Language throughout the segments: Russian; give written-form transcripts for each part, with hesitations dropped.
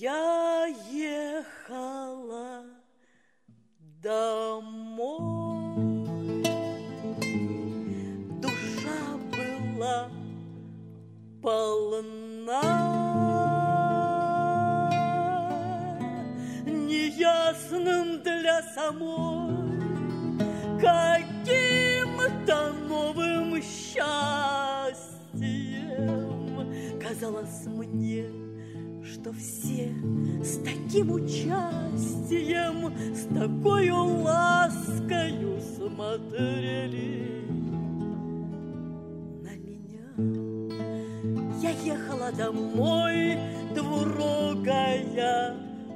Я ехала домой, душа была полна, неясным для самой каким-то новым счастьем. Казалось мне, что все с таким участием, с такою ласкою смотрели на меня. Я ехала домой, двурогая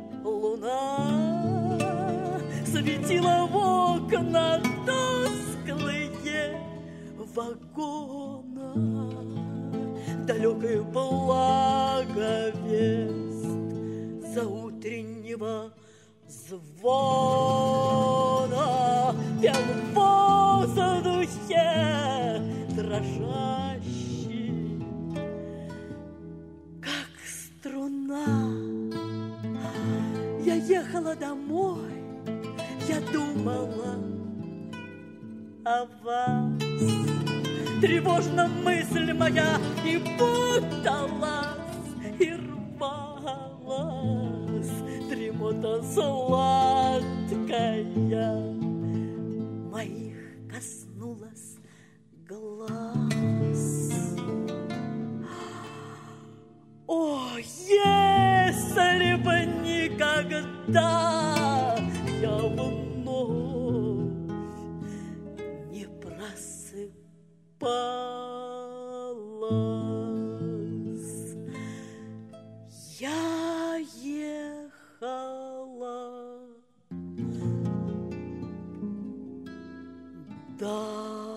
луна светила в окна тусклые вагона. Далекая благовест заутреннего звона пел в воздухе дрожащий, как струна. Я ехала домой, я думала о вас. Тревожна мысль моя и путалась, и рвалась. Дремота сладкая моих коснулась глаз. О, если бы никогда я вновь не просыпалась. Я ехала домой.